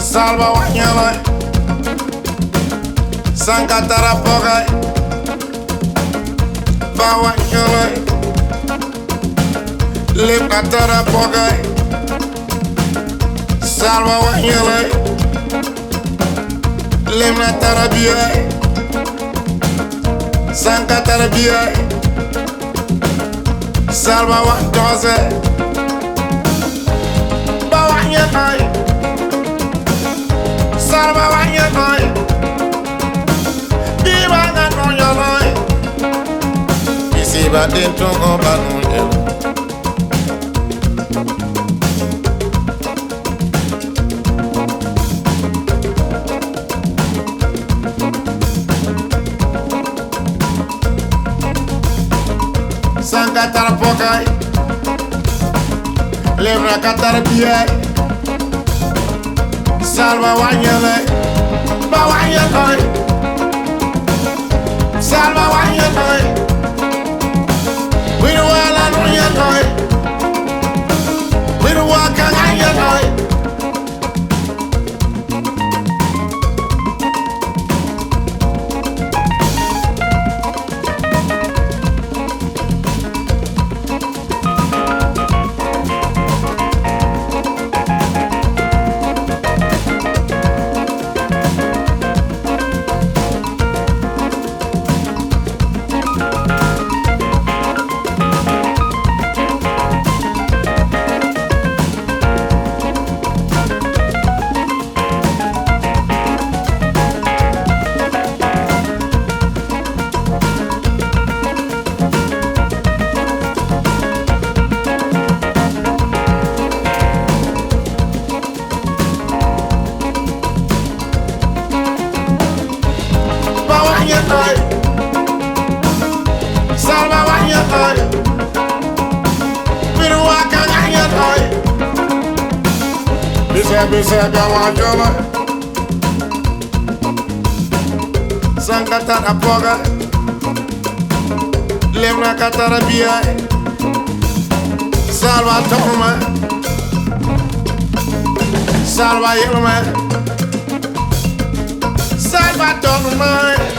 Salva wanyala Sankatara pogai Ba wanyala Lepatara pogai Salva wanyala Lemnatara biai Sankatara biai Salva wanyala Ba wanyala Salva wanyala Diba nga no yalai Isi ba dentro o ba no yalo Sankatara pokai Levra katara biai Salva wanyala Ba wanyala Salva wanyala We don't want to know yalai We don't want to know yalai Salva wanyala We don't want to know yalai Bisa ba wanyala Sankatara pogai Lemna katara biai Salva toma Salva yelma Salva toma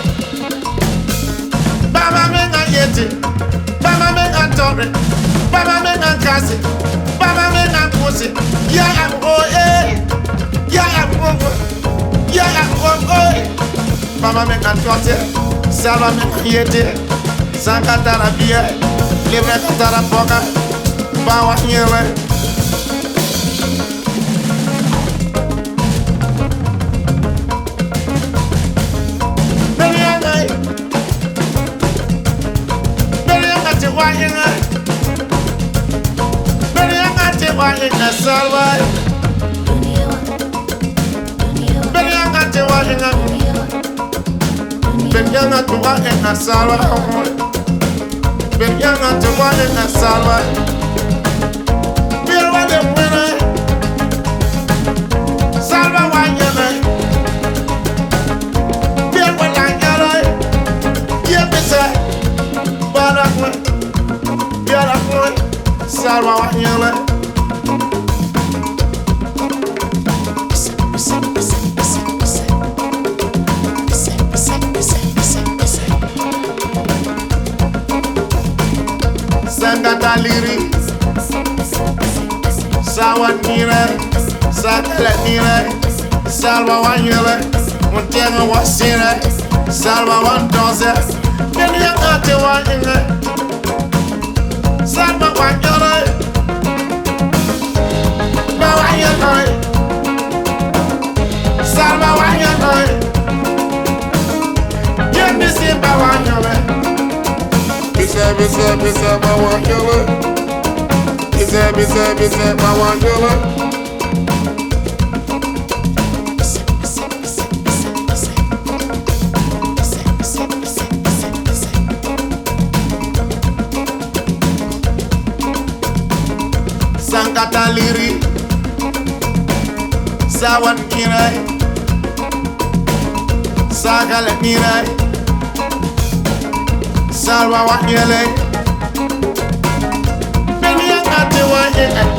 Baba menga yeti Baba menga tore Baba menga kasi Baba menga pussy Ya am oh eh Ya am oh Ya am oh eh Baba menga tote Salva menga yeti Sankatara biai Livre katara poka Bawa nyele Salva Benyanga te wajinga Benyanga te wajinga salva Benyanga te wajinga salva Birwa de mwena Salva wajinga Birwa langala Yebisa Barakwe Yarakwe Salva wajinga Sangataliri Sawan nire Sakala nire Salva wanyele Muntenga wasire Salva wandose Benyanga te wanyele Salva wanyele Ba wanyele Salva wanyele Yemisi ba wanyele Bisa ba wanyele Bisa ba wanyele Sangataliri Sawan kirai Sagala kirai Salva wanyele Benyanga te wanyele